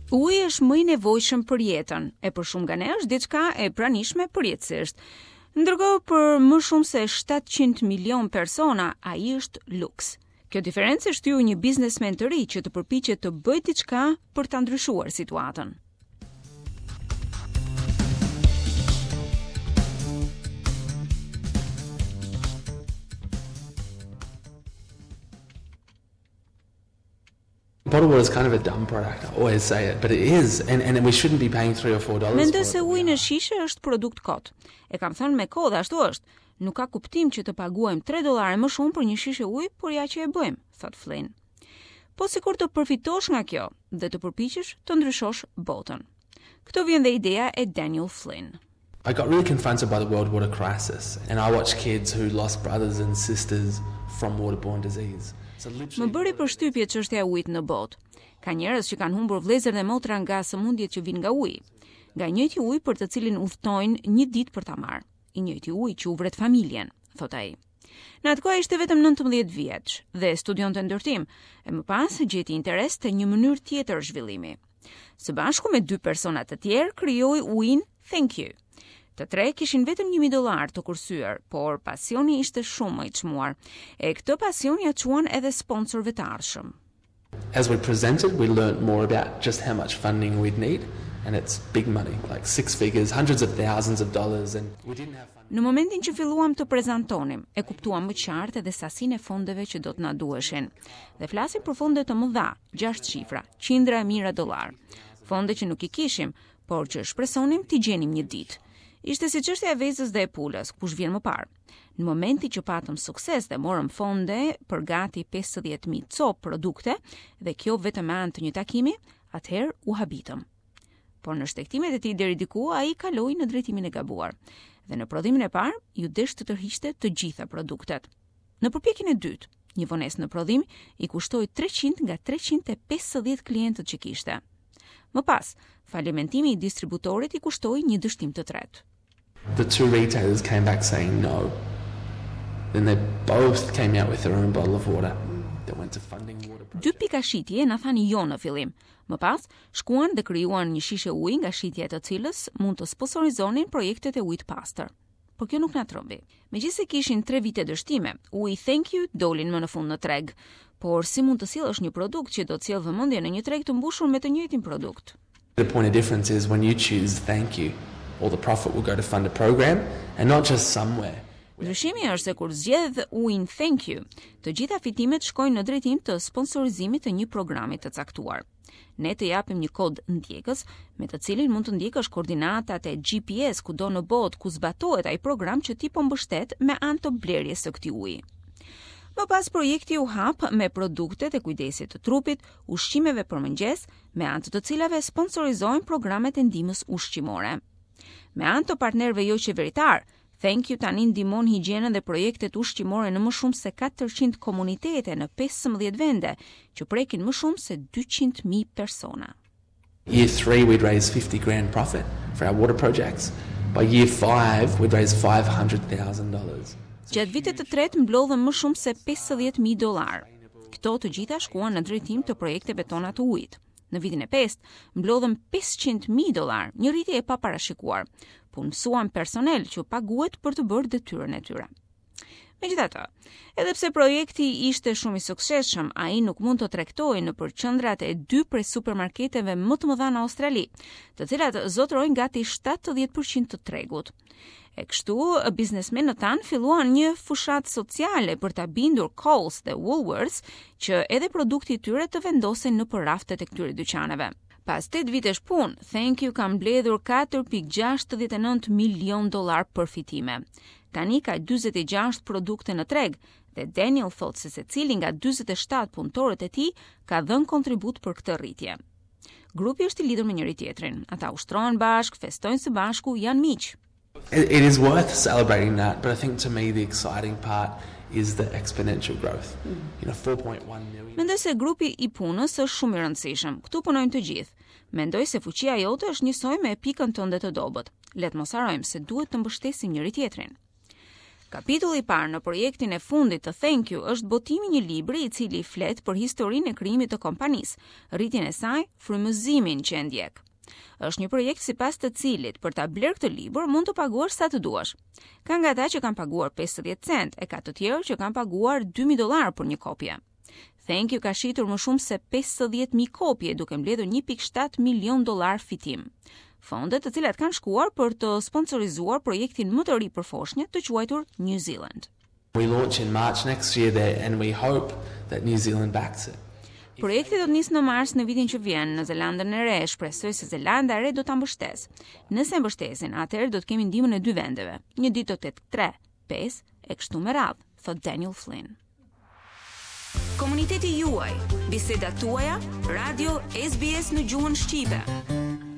Uji është më i nevojshëm për jetën, e për shumë nga ne është diçka e pranishme përjetësisht. Ndërkohë për më shumë se 700 milion persona, ai është luks. Kjo diferencë shtyu një biznesmen të ri që të përpiqet të bëjë diçka për ta ndryshuar situatën. Bottled water is kind of a dumb product. I always say it, but it is, and we shouldn't be paying $3 or $4. Mendoj se uji në shishe është produkt kot. E kam thënë me kohë dhe ashtu është. Nuk ka kuptim që të paguajmë $3 më shumë për një shishe uji, por ja që e bëjmë, thot Flynn. Po sikur të përfitosh nga kjo dhe të përpiqesh të ndryshosh botën. Këto vjen dhe ideja e Daniel Flynn. I got really confronted by the world water crisis, and I watched kids who lost brothers and sisters from waterborne disease. Më bëri përshtypje çështja e ujit në botë. Ka njerëz që kanë humbur vëllezër dhe motra nga sëmundjet që vijnë nga uji. Nga i njëjti ujë për të cilin udhtojnë një ditë për ta marrë. I njëjti ujë që u vret familjen, thot ai. Në atë kohë ishte vetëm 19 vjeç dhe studionte ndërtim, e më pas gjeti interes te një mënyrë tjetër zhvillimi. Së bashku me 2 persona të tjerë krijoi ujin Thank You. Të tre kishin vetëm $1,000 të kursyer, por pasioni ishte shumë më i çmuar. E këtë pasion ja quan edhe sponsorëve të ardhshëm. As we presented, we learned more about just how much funding we'd need, and it's big money, like 6 figures, hundreds of thousands of dollars, and we didn't have funding. Në momentin që filluam të prezantonim, e kuptuam më qartë edhe sasinë e fondeve që do të na duheshin. Dhe flasim për fonde të mëdha, 6 shifra, qindra e mijëra dollar. Fonde që nuk i kishim, por që shpresonim t'i gjenim një ditë. Ishte si çështja e vezës dhe e pulës, kush vjen më parë. Në momentin që patëm sukses dhe morëm fonde për gati 50.000 copë produkte, dhe kjo vetëm me anë të një takimi, atëherë u habitëm. Por në shtektimet e tij deri diku ai kaloi në drejtimin e gabuar. Dhe në prodhimin e parë ju desh të tërhiqte të gjitha produktet. Në përpjekjen e dytë, një vonesë në prodhim i kushtoi 300 nga 350 klientët që kishte. Më pas, falimentimi i distributorit i kushtoi një dështim të tretë. The 2 retailers came back saying no. Then they both came out with their own bottle of water. They went to funding water projects. 2 pika shitje na thani jo në fillim. Më pas, shkuan dhe krijuan një shishe uji nga shitja e të cilës mund të sponsorizonin projektet e ujit pastër. Por kjo nuk na trombi. Megjithëse kishin 3 vite dështime, uji Thank You dolin më në fund në treg. Por si mund të sjellësh një produkt që do të sjellë vëmendje në një treg të mbushur me të njëjtin produkt? The point of difference is when you choose Thank You, all the profit will go to fund a program and not just somewhere. Ndryshimi është se kur zgjedh ujin Thank You, të gjitha fitimet shkojnë në drejtim të sponsorizimit të një programi të caktuar. Ne të japim një kod ndjekës, me të cilin mund të ndjekësh koordinatat e GPS kudo në botë ku zbatohet ai program që ti po mbështet me anë të blerjes së këtij uji. Më pas projekti u hap me produktet e kujdesit të trupit, ushqimeve për mëngjes, me anë të cilave sponsorizohen programet e ndihmës ushqimore. Me anë të partnerëve jo qeveritar, Thank You tani ndihmon higjienën dhe projektet ushqimore në më shumë se 400 komunitete në 15 vende, që prekin më shumë se 200.000 persona. Year 3 we'd raise $50,000 profit for our water projects. By year 5 we'd raise $500,000. Gjatë vitit të tretë mblodhëm më shumë se $50,000. Këto të gjitha shkuan në drejtim të projekteve tona të ujit. Në vitin e 5 mblodhëm $500,000, një rritje e paparashikuar. Punësuam personel që paguhet për të bërë detyrën e tyre. Megjithatë, edhe pse projekti ishte shumë i suksesshëm, ai nuk mund të tregtojë në përqendrat e 2 prej supermarketeve më të mëdha në Australi, të cilat zotrojnë gati 70% të tregut. E kështu, biznesmenët tanë filluan një fushat sociale për ta bindur Coles dhe Woolworths që edhe produkti i tyre të vendosen në raftet e këtyre dyqaneve. Pas 8 vitesh punë, Thank You ka mbledhur $4.69 milion për fitime. Tani ka 46 produkte në treg dhe Daniel thot se secili nga 47 punëtorët e tij ka dhënë kontribut për këtë rritje. Grupi është i lidhur me njëri tjetrin. Ata ushtrohen bashkë, festojnë së bashku, janë miq. It is worth celebrating that, but I think to me the exciting part is the exponential growth. 4.1 million. Mendoj se grupi i punës është shumë i rëndësishëm. Këtu punojnë të gjithë. Mendoj se fuqia jote është njësoj me pikën tënde të dobët. Le të mos harrojmë se duhet të mbështesim njëri tjetrin. Kapitulli I parë në projektin e fundit të Thank You është botimi I një libri I cili flet për historinë e krijimit të kompanisë, rritjen e saj, frymëzimin që e ndjek. Është një projekt sipas të cilit për ta bler këtë libër mund të paguash sa të duash. Ka nga ata që kanë paguar 50 cent e ka të tjerë që kanë paguar $2,000 për një kopje. Thank You ka shitur më shumë se 50.000 kopje duke mbledhur $1.7 milion fitim. Fondet të cilat kanë shkuar për të sponsorizuar projektin më të ri për foshnjë të quajtur New Zealand. We launch in March next year there and we hope that New Zealand backs it. Projekti do të nisë në mars në vitin që vjen në Zelandën e Re, shpresoj se Zelanda e Re do ta mbështesë. Nëse mbështesin, atëherë do të kemi ndihmën e dy vendeve. Një ditë do të ketë 3, 5 e kështu me radhë, thot Daniel Flynn. Komuniteti juaj, bisedat tuaja, radio SBS në gjuhën shqipe.